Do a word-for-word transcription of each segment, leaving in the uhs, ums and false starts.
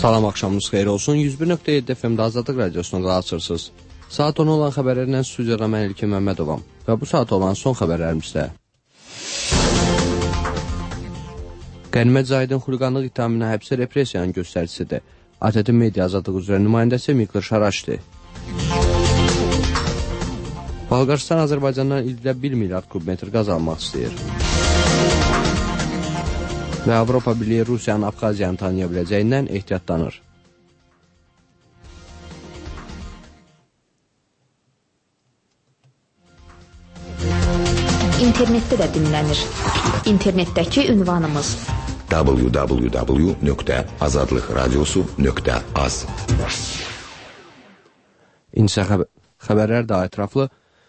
Salam, axşamınız xeyir olsun. yüz bir nöqtə yeddi F M-də Azadlıq Radiosuna qulaq asırsınız. Saat on olan xəbərlərlə stüdiyada mən İlkin Məmmədovam və bu saat olan son xəbərlərimizdə. Qənimət Zahidin xuliqanlıq ittihamına həbsə repressiyanın göstəricisidir. A T T Media Azadlıq üzrə nümayəndəsi Mikler Şaraçdi. Bolqarıstan Azərbaycandan ildə bir milyard kubmetr qaz almaq istəyir. Və Avropa Birliyi Rusiyanın Abxaziyanı tanıya biləcəyindən ehtiyatlanır. İnternetdə də dinlənir. İnternetdəki ünvanımız w w w nöqtə azadlıq radiosu nöqtə az. İnsə xəbər, xəbərlər daha ətraflı.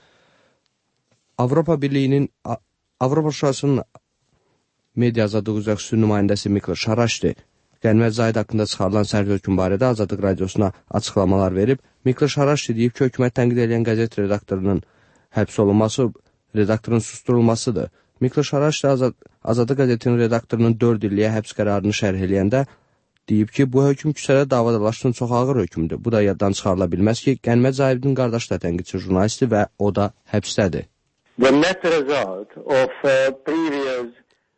Avropa Birliyinin Avropa Şurasının Media Azadlıq üzrə xüsusi nümayəndəsi Mikler Şaraçdi Qənimət Zahid haqqında çıxarılan sərt hökm barədə Azadlıq Radiosuna açıqlamalar verib. Mikler Şaraçdi deyib ki, hökumət tənqid edən qəzet redaktorunun həbs olunması redaktorun susturulmasıdır. Mikler Şaraçdi Azad, Azadlıq qəzetinin redaktorunun dörd illiyə həbs qərarını şərh eləyəndə deyib ki, bu hökm küçədə davadalaşdığının çox ağır hökmdür. Bu da yaddan çıxarıla bilməz ki, Qənimət Zahidin qardaşı da tənqidçi jurnalisti və o da həbsdədir. The net result of uh, previous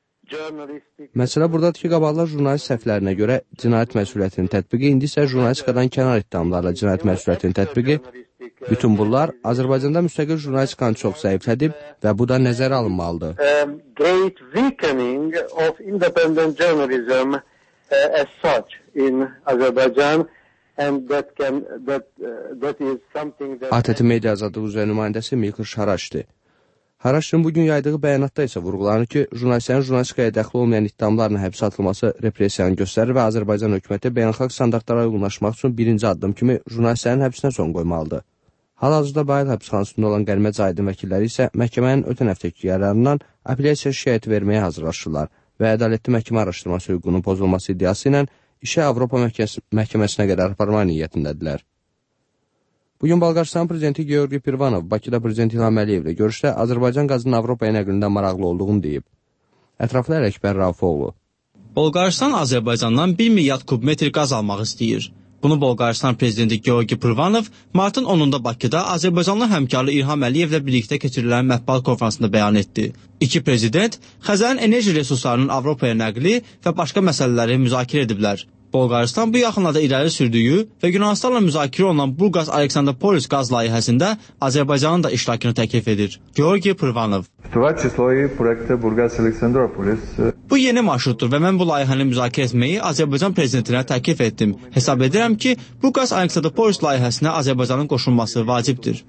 Məsələ buradadır ki, qabaqlar jurnalist səhvlərinə görə cinayət məsuliyyətinin tətbiqi, indi isə jurnalistikadan kənar ittihamlarla cinayət məsuliyyətinin tətbiqi. Bütün bunlar Azərbaycanda müstəqil jurnalistikanı çox zəiflədib və bu da nəzərə alınmalıdır. Um, great weakening of independent journalism uh, as such in Azerbaijan and that can that uh, that is something that A T T Media Azadlıq üzrə nümayəndəsi Mikler Şaraçdi. Haraçdın bugün yaydığı bəyanatda isə vurğulanır ki, jurnalistlərin jurnalistikaya dəxli olmayan ittihamlarla həbsə atılması repressiyanı göstərir və Azərbaycan hökuməti beynəlxalq standartlara uyğunlaşmaq üçün birinci addım kimi jurnalistlərin həbsinə son qoymalıdır. Hal-hazırda Bayıl həbsxanasında olan Qənimət Zahidin vəkilləri isə məhkəmənin ötən həftəki qərarından apellyasiya şikayəti verməyə hazırlaşırlar və ədalətli məhkəmə araşdırması hüququnun pozulması iddiası ilə işə Avropa məhkəməsinə qədər aparmaq niyyətindədirlər. Bugün Bolqarıstan prezidenti Georgi Pirvanov Bakıda prezident İlham Əliyevlə görüşdə Azərbaycan qazının Avropaya nəqlindən maraqlı olduğunu deyib. Ətraflı Əkbər Rafoğlu. Bolqarıstan Azərbaycandan bir milyard kubmetr qaz almaq istəyir. Bunu Bolqarıstan prezidenti Georgi Pirvanov martın onunda Bakıda Azərbaycanlı həmkarlı İlham Əliyevlə birlikdə keçirilən mətbuat konfransında bəyan etdi. İki prezident Xəzərin enerji resurslarının Avropaya nəqli və başqa məsələləri müzakirə ediblər. Bolqarıstan bu yaxınlarda irəli sürdüyü və Yunanistanla müzakirə olunan Burqas Aleksandropolis qaz layihəsində Azərbaycanın da iştirakını təklif edir. Georgi Pirvanov. Bu yeni marşrutdur və mən bu layihəni müzakirə etməyi Azərbaycan prezidentinə təklif etdim. Hesab edirəm ki, Burqas Aleksandropolis layihəsinə Azərbaycanın qoşulması vacibdir.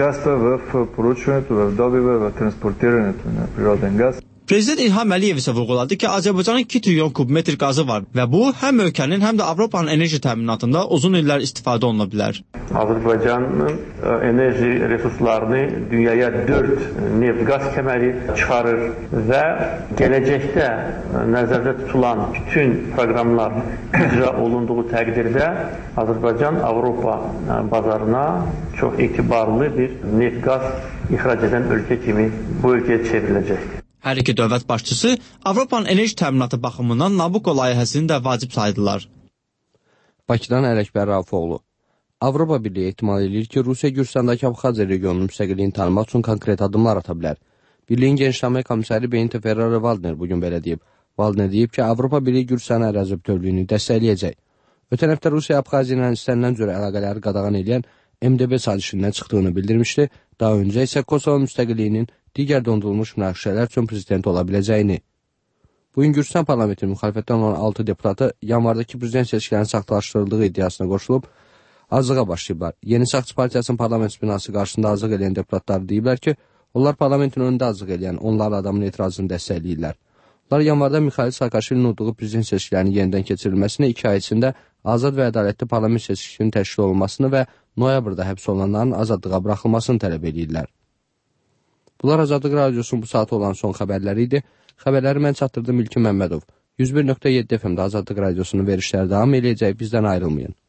Prezident İlham Əliyev isə vurğuladı ki, Azərbaycanın iki trilyon kubmetr qazı var və bu həm ölkənin, həm də Avropanın enerji təminatında uzun illər istifadə oluna bilər. Azərbaycanın enerji resurslarını dünyaya dörd neft qaz kəməri çıxarır və gələcəkdə nəzərdə tutulan bütün proqramlar icra olunduğu təqdirdə Azərbaycan Avropa bazarına çox etibarlı bir neft qaz ixrac edən ölkə kimi bu ölkəyə çevriləcəkdir. Hər iki dövlət başçısı Avropanın enerji təminatı baxımından Nabucco layihəsini də vacib saydılar. Bakıdan Əkbər Rafoğlu. Avropa Birliyi ehtimal edir ki, Rusiya Gürcüstandakı Abxaziya regionunun müstəqilliyini tanımaq üçün konkret adımlar ata bilər. Birliyin genişlənmə komissarı Benito Ferrero Waldner bugün belə deyib. Waldner deyib ki, Avropa Birliyi Gürcüstanın ərazi bütövlüyünü dəstəkləyəcək. Ötən həftə Rusiya Abxaziya ilə istənilən cür əlaqələri qadağan edən M D B sazişindən çıxdığını bildirmişdi. Daha öncə isə Kosovo müstəqilliyinin digər dondurulmuş münaqişələr üçün prezident ola biləcəyini. Bugün Gürcüstan parlamentinin müxalifətdən olan altı deputatı yanvardakı prezident seçkilərinin saxtalaşdırıldığı iddiasına qoşulub azlığa başlayıblar. Yeni Sağçı Partiyasının parlament binası qarşısında azlıq edən deputatlar deyiblər ki, onlar parlamentin önündə azlıq edən onlarla adamın etirazını dəstəkləyirlər. Onlar yanvarda Mikhail Saakashvilinin udduğu prezident seçkilərinin yenidən keçirilməsini iki ay içində azad və ədalətli parlament seçkisinin təşkil olunmasını və noyabrda həbs olunanların azadlığa buraxılmasını tələb edirlər. Bunlar Azadlıq Radiosunun bu saat olan son xəbərləri idi. Xəbərləri mən çatdırdım İlkin Məmmədov. yüz bir nöqtə yeddi F M-də Azadlıq Radiosunun verişləri davam eləyəcək, bizdən ayrılmayın.